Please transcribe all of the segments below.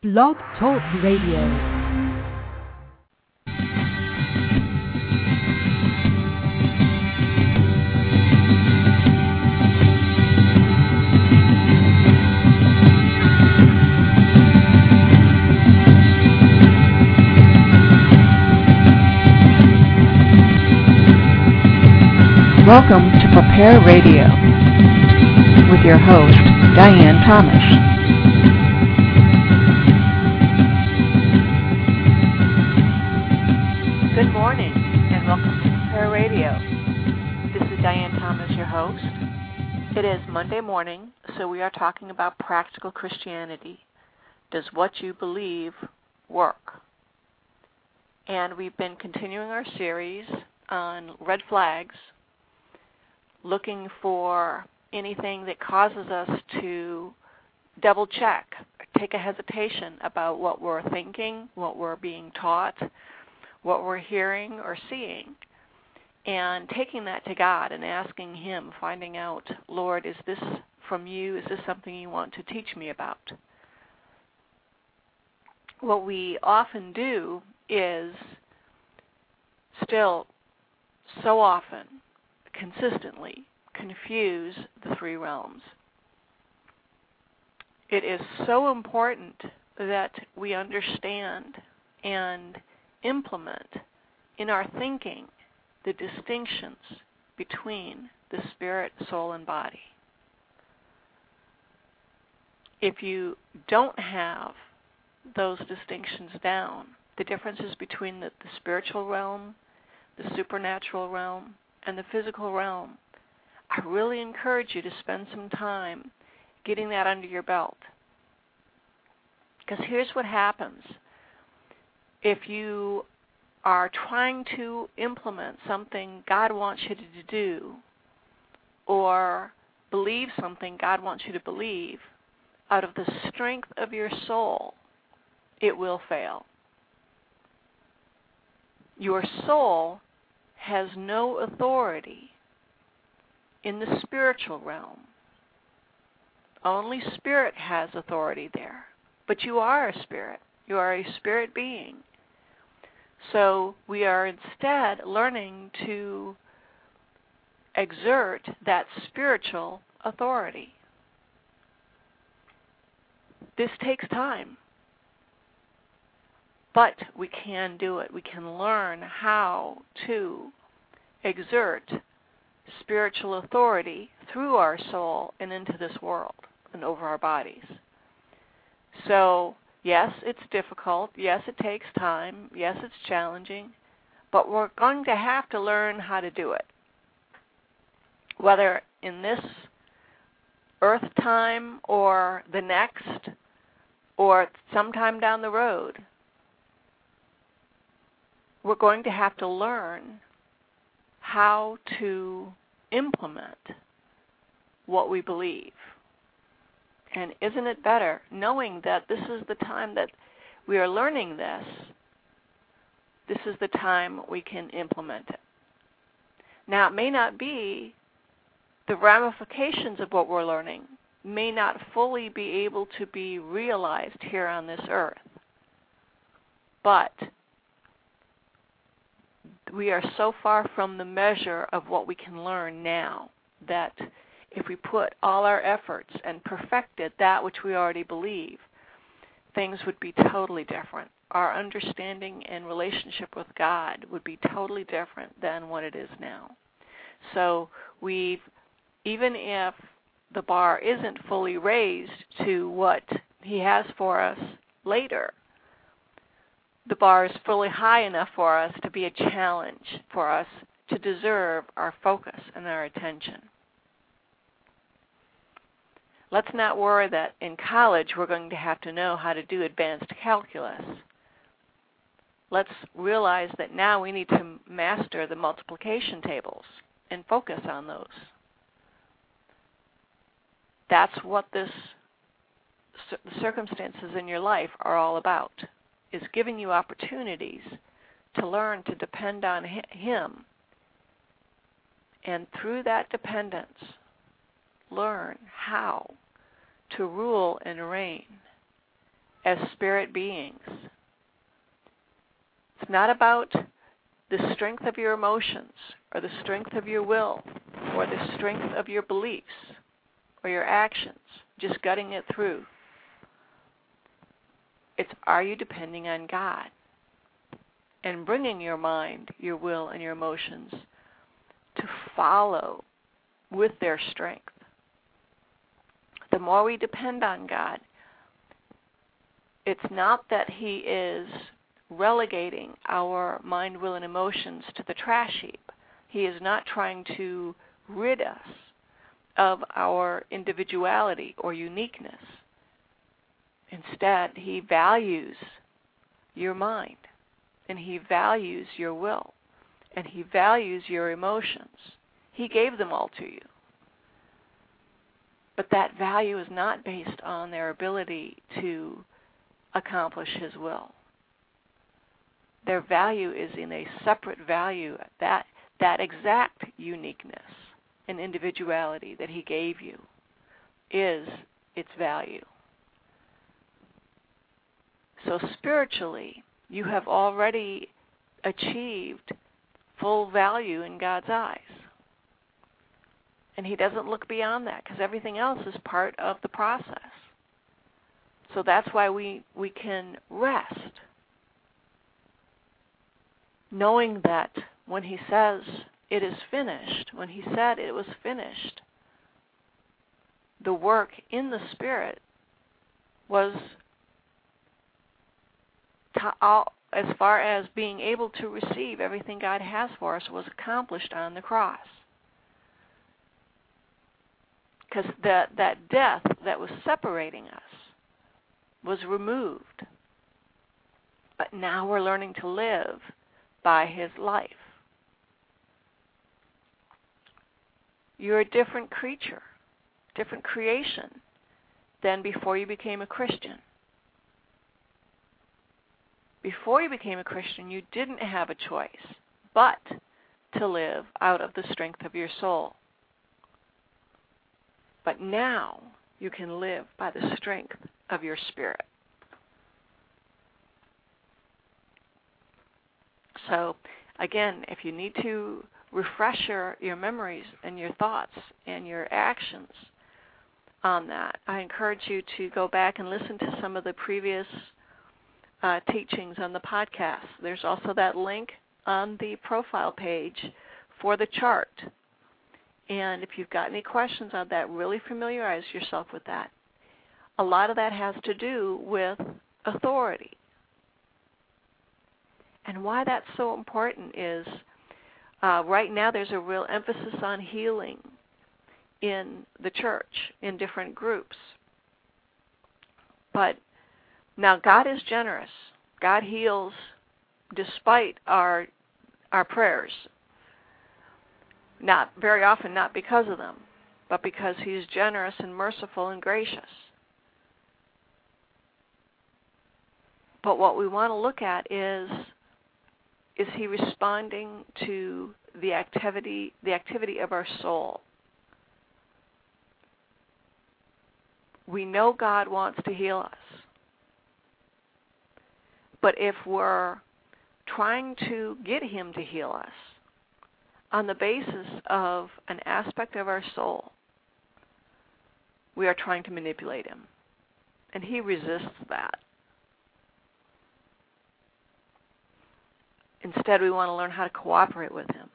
Blog Talk Radio. Welcome to Prepare Radio with your host, Diane Thomas. Good morning and welcome to Prepare Radio. This is Diane Thomas, your host. It is Monday morning, so we are talking about practical Christianity. Does what you believe work? And we've been continuing our series on red flags, looking for anything that causes us to double check, take a hesitation about what we're thinking, what we're being taught, what we're hearing or seeing, and taking that to God and asking Him, finding out, Lord, is this from you? Is this something you want to teach me about? What we often do is still so often consistently confuse the three realms. It is so important that we understand and implement in our thinking the distinctions between the spirit, soul, and body. If you don't have those distinctions down, the differences between the spiritual realm, the supernatural realm, and the physical realm, I really encourage you to spend some time getting that under your belt. Because here's what happens. If you are trying to implement something God wants you to do, or believe something God wants you to believe, out of the strength of your soul, it will fail. Your soul has no authority in the spiritual realm. Only spirit has authority there. But you are a spirit. You are a spirit being. So we are instead learning to exert that spiritual authority. This takes time. But we can do it. We can learn how to exert spiritual authority through our soul and into this world and over our bodies. So, yes, it's difficult. Yes, it takes time. Yes, it's challenging. But we're going to have to learn how to do it. Whether in this earth time or the next or sometime down the road, we're going to have to learn how to implement what we believe. And isn't it better knowing that this is the time that we are learning this, this is the time we can implement it. Now, it may not be the ramifications of what we're learning, may not fully be able to be realized here on this earth. But we are so far from the measure of what we can learn now that if we put all our efforts and perfected that which we already believe, things would be totally different. Our understanding and relationship with God would be totally different than what it is now. So even if the bar isn't fully raised to what He has for us later, the bar is fully high enough for us to be a challenge for us to deserve our focus and our attention. Let's not worry that in college we're going to have to know how to do advanced calculus. Let's realize that now we need to master the multiplication tables and focus on those. That's what the circumstances in your life are all about, is giving you opportunities to learn to depend on Him. And through that dependence, learn how to rule and reign as spirit beings. It's not about the strength of your emotions or the strength of your will or the strength of your beliefs or your actions, just gutting it through. It's, are you depending on God and bringing your mind, your will, and your emotions to follow with their strength? The more we depend on God, it's not that He is relegating our mind, will, and emotions to the trash heap. He is not trying to rid us of our individuality or uniqueness. Instead, He values your mind, and He values your will, and He values your emotions. He gave them all to you. But that value is not based on their ability to accomplish His will. Their value is in a separate value, that exact uniqueness and individuality that He gave you is its value. So spiritually, you have already achieved full value in God's eyes. And He doesn't look beyond that, because everything else is part of the process. So that's why we can rest, knowing that when He says it is finished, when He said it was finished, the work in the Spirit was, as far as being able to receive everything God has for us, was accomplished on the cross. Because that death that was separating us was removed. But now we're learning to live by His life. You're a different creature, different creation than before you became a Christian. Before you became a Christian, you didn't have a choice but to live out of the strength of your soul. But now you can live by the strength of your spirit. So, again, if you need to refresh your memories and your thoughts and your actions on that, I encourage you to go back and listen to some of the previous teachings on the podcast. There's also that link on the profile page for the chart. And if you've got any questions on that, really familiarize yourself with that. A lot of that has to do with authority. And why that's so important is right now there's a real emphasis on healing in the church, in different groups. But now God is generous. God heals despite our prayers. Not very often, not because of them, but because He's generous and merciful and gracious. But what we want to look at is He responding to the activity of our soul? We know God wants to heal us. But if we're trying to get Him to heal us on the basis of an aspect of our soul, we are trying to manipulate Him. And He resists that. Instead, we want to learn how to cooperate with Him.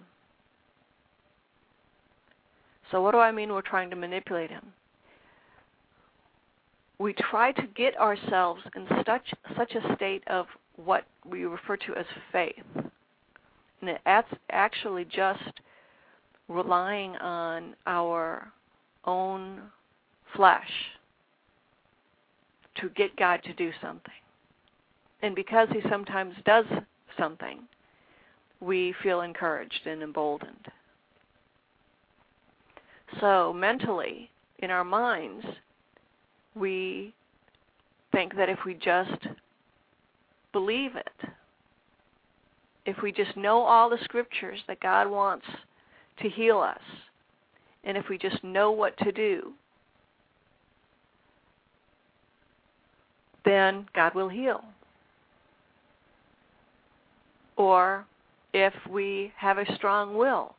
So what do I mean we're trying to manipulate Him? We try to get ourselves in such a state of what we refer to as faith. And it's actually just relying on our own flesh to get God to do something. And because He sometimes does something, we feel encouraged and emboldened. So mentally, in our minds, we think that if we just believe it, if we just know all the scriptures that God wants to heal us, and if we just know what to do, then God will heal. Or if we have a strong will,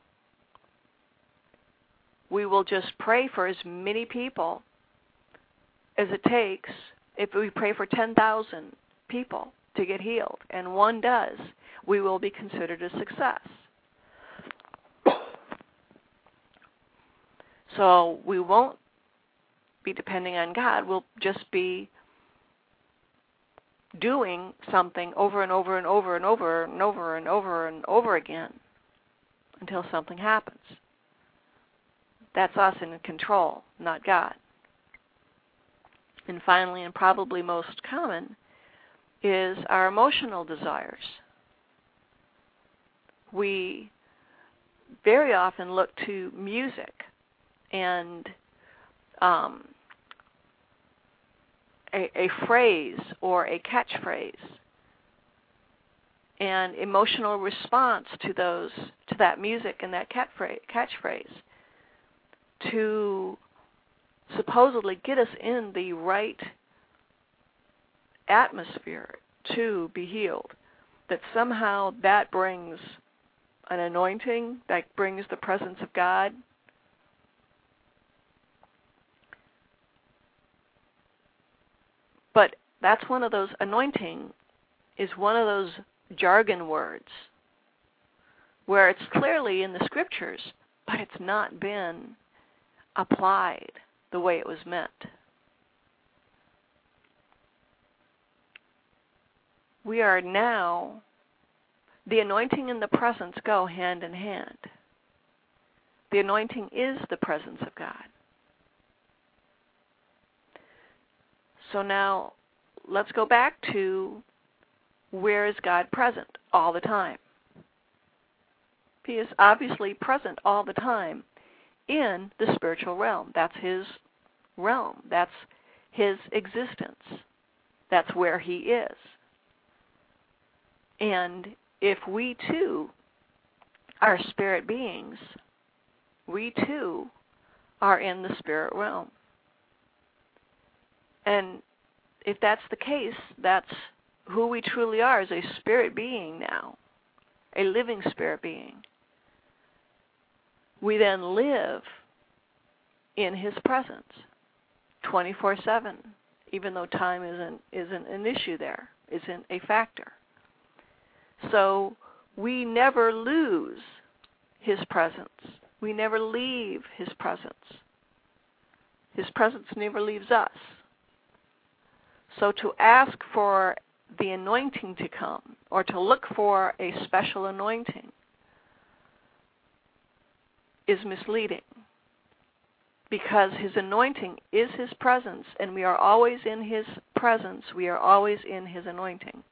we will just pray for as many people as it takes. If we pray for 10,000 people to get healed, and one does, we will be considered a success. So we won't be depending on God. We'll just be doing something over and over and over and over and over and over and over again until something happens. That's us in control, not God. And finally, and probably most common, is our emotional desires. We very often look to music and a phrase or a catchphrase and emotional response to that music and that catchphrase to supposedly get us in the right atmosphere to be healed, that somehow that brings an anointing, that brings the presence of God. But that's one of those, anointing is one of those jargon words where it's clearly in the scriptures, but it's not been applied the way it was meant. We are now, the anointing and the presence go hand in hand. The anointing is the presence of God. So now, let's go back to, where is God present all the time? He is obviously present all the time in the spiritual realm. That's His realm. That's His existence. That's where He is. And if we too are spirit beings, we too are in the spirit realm. And if that's the case, that's who we truly are, as a spirit being now, a living spirit being. We then live in His presence 24/7, even though time isn't an issue there, isn't a factor. So we never lose His presence. We never leave His presence. His presence never leaves us. So to ask for the anointing to come, or to look for a special anointing, is misleading, because His anointing is His presence, and we are always in His presence. We are always in His anointing.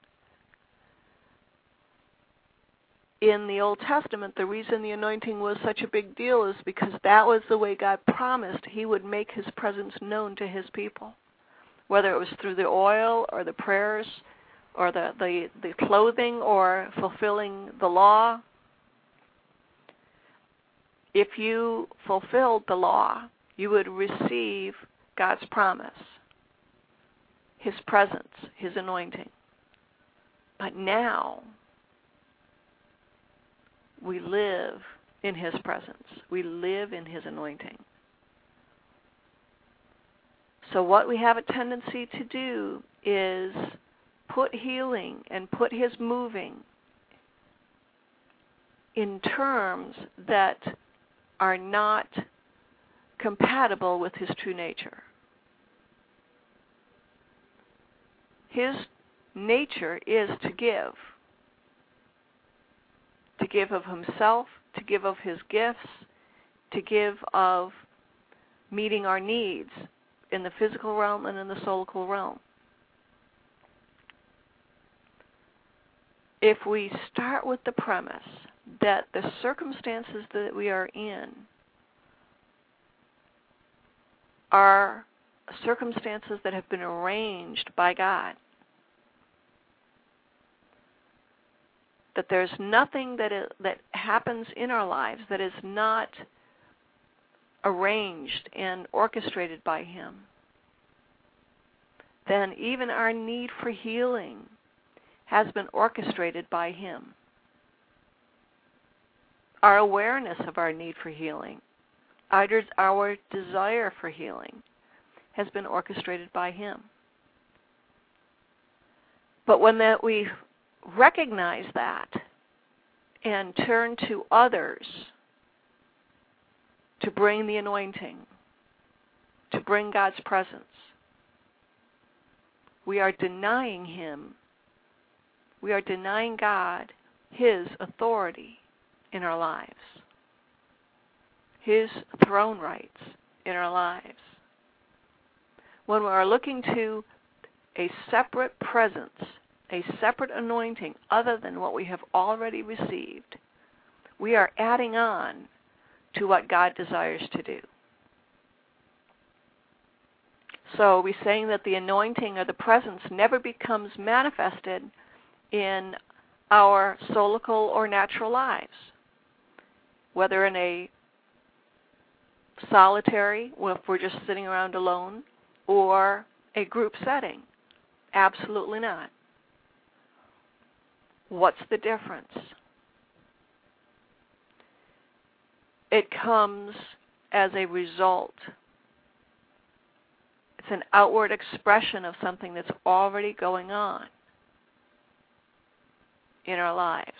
In the Old Testament, the reason the anointing was such a big deal is because that was the way God promised He would make His presence known to His people, whether it was through the oil or the prayers or the clothing or fulfilling the law. If you fulfilled the law, you would receive God's promise, His presence, His anointing. But now, we live in His presence. We live in His anointing. So what we have a tendency to do is put healing and put His moving in terms that are not compatible with His true nature. His nature is to give of Himself, to give of His gifts, to give of meeting our needs in the physical realm and in the soulical realm. If we start with the premise that the circumstances that we are in are circumstances that have been arranged by God, that there's nothing that happens in our lives that is not arranged and orchestrated by Him, then even our need for healing has been orchestrated by Him. Our awareness of our need for healing, our desire for healing, has been orchestrated by Him. But when we recognize that and turn to others to bring the anointing, to bring God's presence, we are denying Him. We are denying God His authority in our lives, His throne rights in our lives. When we are looking to a separate presence, a separate anointing other than what we have already received, we are adding on to what God desires to do. So we're saying that the anointing or the presence never becomes manifested in our soulical or natural lives, whether in a solitary, if we're just sitting around alone, or a group setting. Absolutely not. What's the difference? It comes as a result. It's an outward expression of something that's already going on in our lives.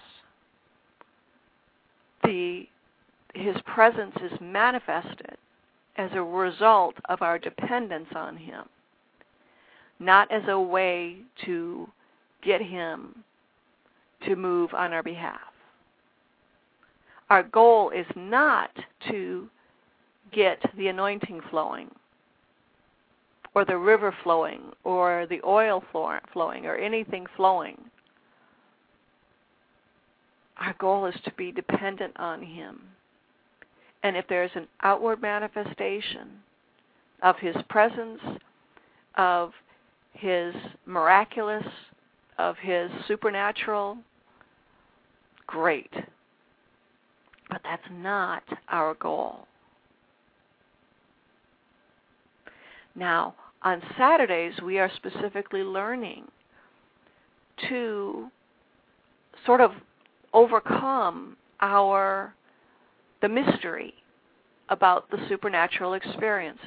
His presence is manifested as a result of our dependence on Him, not as a way to get Him to move on our behalf. Our goal is not to get the anointing flowing, or the river flowing, or the oil flowing, or anything flowing. Our goal is to be dependent on Him. And if there's an outward manifestation of His presence, of His miraculous, of His supernatural, great. But that's not our goal. Now, on Saturdays, we are specifically learning to sort of overcome the mystery about the supernatural experiences.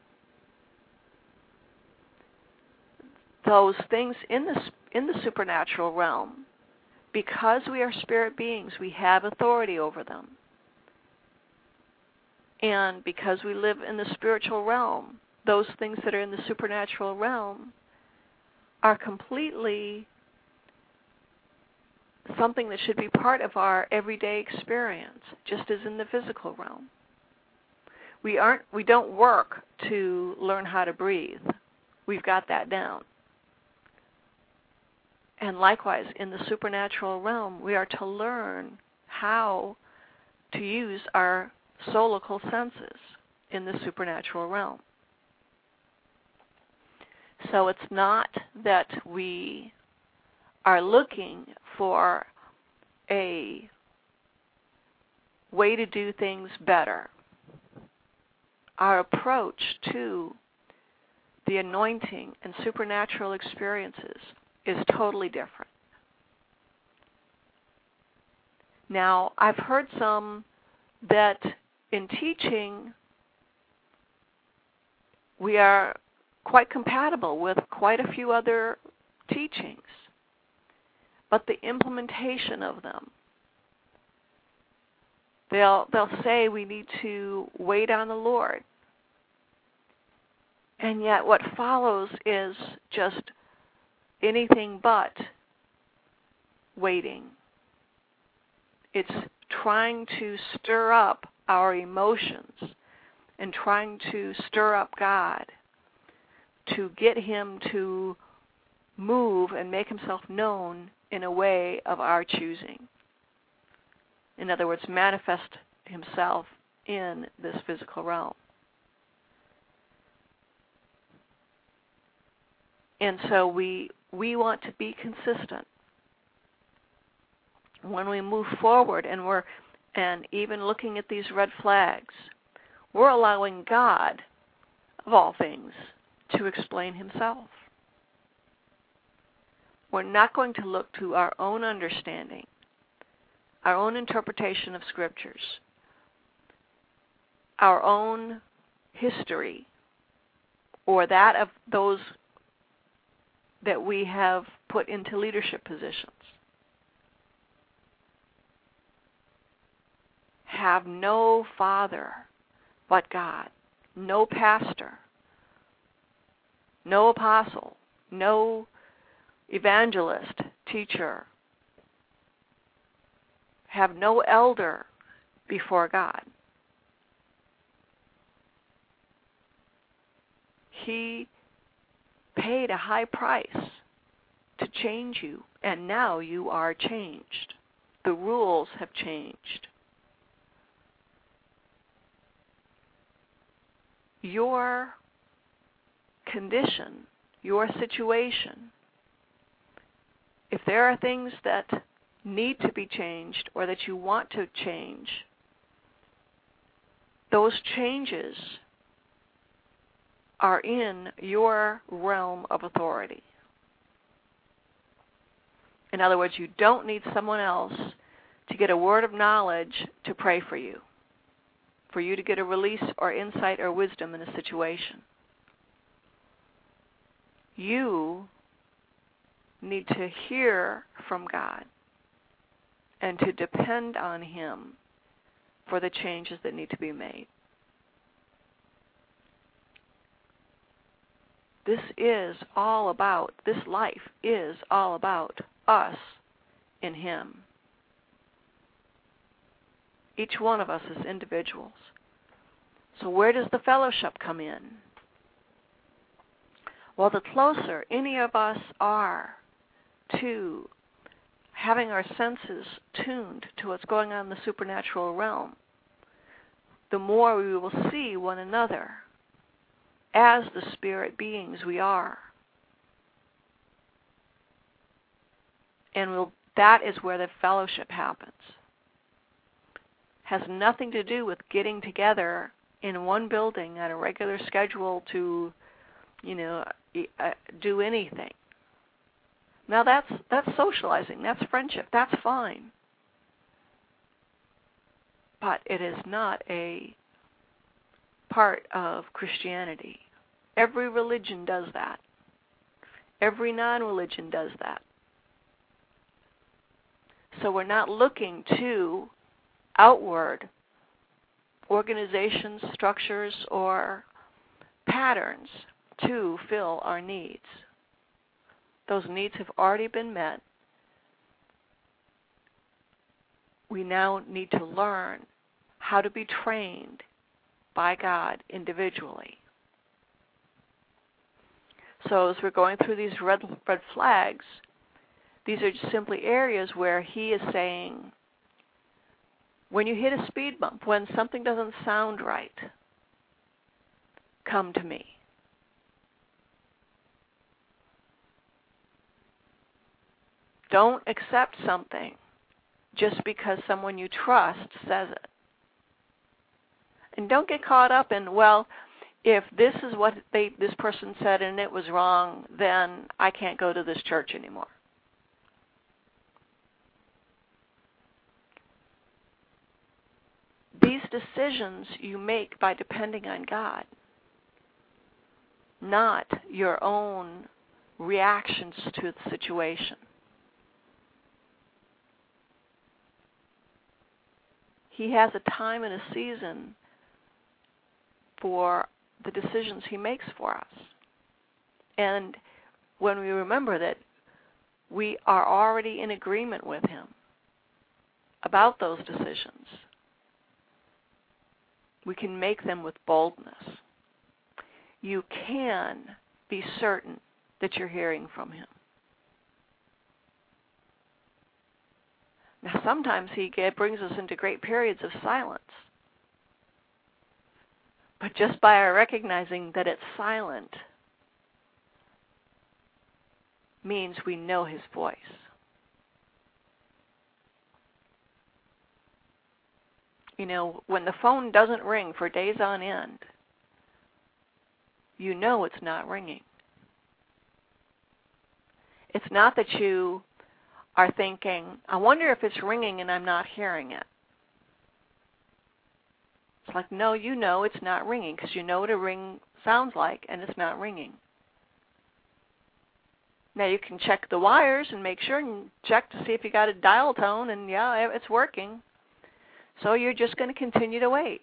Those things in the supernatural realm, because we are spirit beings, we have authority over them. And because we live in the spiritual realm, those things that are in the supernatural realm are completely something that should be part of our everyday experience, just as in the physical realm. We don't work to learn how to breathe. We've got that down. And likewise, in the supernatural realm, we are to learn how to use our soulical senses in the supernatural realm. So it's not that we are looking for a way to do things better. Our approach to the anointing and supernatural experiences is totally different. Now, I've heard some that in teaching we are quite compatible with quite a few other teachings, but the implementation of them, they'll say we need to wait on the Lord, and yet what follows is just anything but waiting. It's trying to stir up our emotions and trying to stir up God to get Him to move and make Himself known in a way of our choosing. In other words, manifest Himself in this physical realm. And so we want to be consistent. When we move forward and even looking at these red flags, we're allowing God, of all things, to explain Himself. We're not going to look to our own understanding, our own interpretation of scriptures, our own history, or that of those that we have put into leadership positions. Have no father but God, no pastor, no apostle, no evangelist, teacher. Have no elder before God. He paid a high price to change you, and now you are changed. The rules have changed. Your condition, your situation, if there are things that need to be changed or that you want to change, those changes are in your realm of authority. In other words, you don't need someone else to get a word of knowledge to pray for you to get a release or insight or wisdom in a situation. You need to hear from God and to depend on Him for the changes that need to be made. This life is all about us in Him. Each one of us is individuals. So where does the fellowship come in? Well, the closer any of us are to having our senses tuned to what's going on in the supernatural realm, the more we will see one another as the spirit beings we are. And that is where the fellowship happens. Has nothing to do with getting together in one building on a regular schedule to, do anything. Now that's socializing, that's friendship, that's fine. But it is not a part of Christianity. Every religion does that. Every non-religion does that. So we're not looking to outward organizations, structures, or patterns to fill our needs. Those needs have already been met. We now need to learn how to be trained by God individually. So as we're going through these red flags, these are just simply areas where He is saying, when you hit a speed bump, when something doesn't sound right, come to me. Don't accept something just because someone you trust says it. And don't get caught up in, well, if this is what this person said and it was wrong, then I can't go to this church anymore. These decisions you make by depending on God, not your own reactions to the situation. He has a time and a season for the decisions He makes for us. And when we remember that we are already in agreement with Him about those decisions, we can make them with boldness. You can be certain that you're hearing from Him. Now, sometimes He brings us into great periods of silence. But just by our recognizing that it's silent means we know His voice. When the phone doesn't ring for days on end, you know it's not ringing. It's not that you are thinking, I wonder if it's ringing and I'm not hearing it. It's like, no, you know it's not ringing because you know what a ring sounds like and it's not ringing. Now you can check the wires and make sure and check to see if you got a dial tone, and yeah, it's working. So you're just going to continue to wait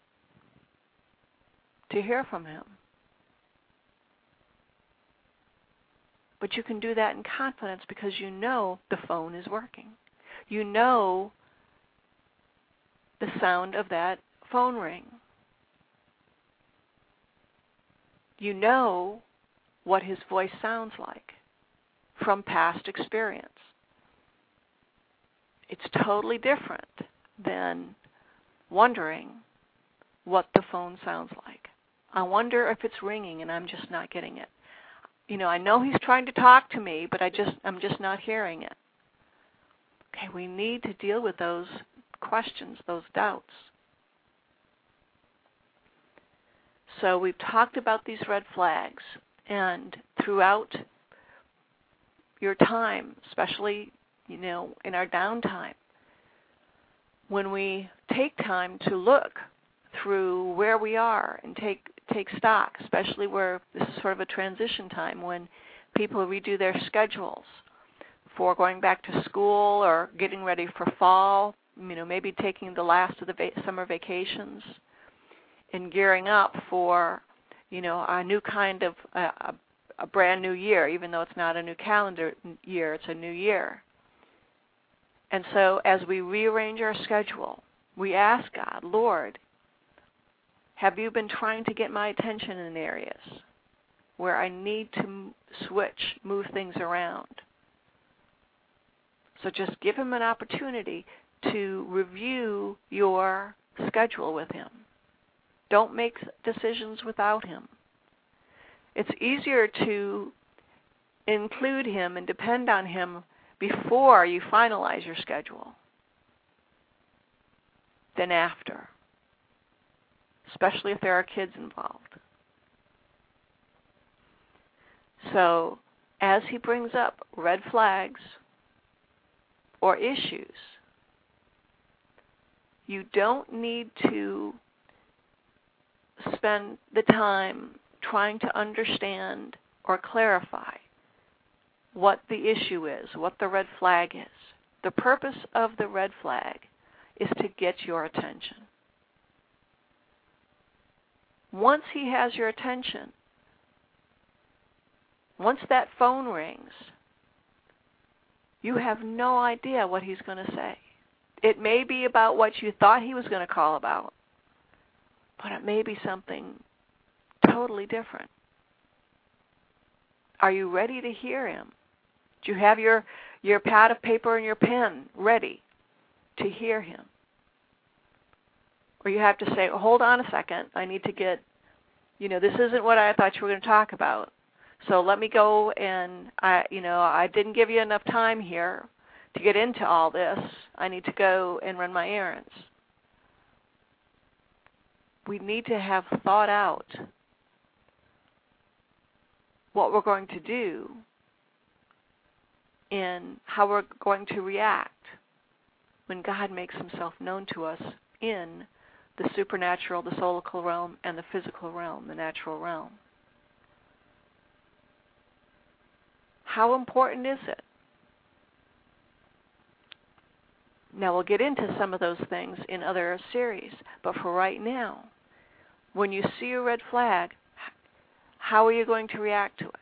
to hear from him. But you can do that in confidence because you know the phone is working. You know the sound of that phone ring. You know what his voice sounds like from past experience. It's totally different than wondering what the phone sounds like. I wonder if it's ringing and I'm just not getting it. You know, I know he's trying to talk to me, but I'm just not hearing it. Okay, we need to deal with those questions, those doubts. So we've talked about these red flags, and throughout your time, especially, in our downtime, when we take time to look through where we are and take stock, especially where this is sort of a transition time when people redo their schedules for going back to school or getting ready for fall, maybe taking the last of the summer vacations and gearing up for, a new kind of a brand new year, even though it's not a new calendar year, it's a new year. And so as we rearrange our schedule, we ask God, Lord, have you been trying to get my attention in areas where I need to move things around? So just give him an opportunity to review your schedule with him. Don't make decisions without him. It's easier to include him and depend on him before you finalize your schedule than after, especially if there are kids involved. So as he brings up red flags or issues, you don't need to spend the time trying to understand or clarify what the issue is, what the red flag is. The purpose of the red flag is to get your attention. Once he has your attention, once that phone rings, you have no idea what he's going to say. It may be about what you thought he was going to call about, but it may be something totally different. Are you ready to hear him? Do you have your pad of paper and your pen ready to hear him? Or you have to say, hold on a second, I need to get, this isn't what I thought you were going to talk about. So let me go and, I didn't give you enough time here to get into all this. I need to go and run my errands. We need to have thought out what we're going to do and how we're going to react when God makes himself known to us in the supernatural, the soulical realm, and the physical realm, the natural realm. How important is it? Now we'll get into some of those things in other series, but for right now, when you see a red flag, how are you going to react to it?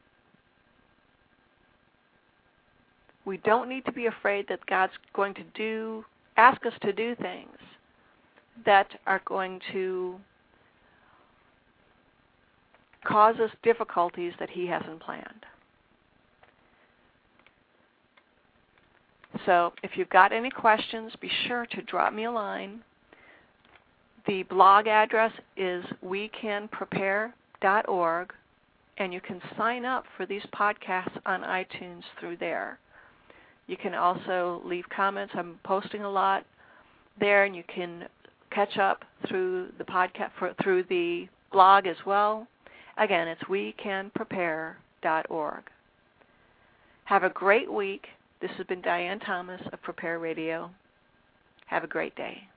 We don't need to be afraid that God's going to ask us to do things that are going to cause us difficulties that he hasn't planned. So if you've got any questions, be sure to drop me a line. The blog address is wecanprepare.org, and you can sign up for these podcasts on iTunes through there. You can also leave comments. I'm posting a lot there, and you can catch up through the podcast through the blog as well. Again, it's wecanprepare.org. Have a great week. This has been Diane Thomas of Prepare Radio. Have a great day.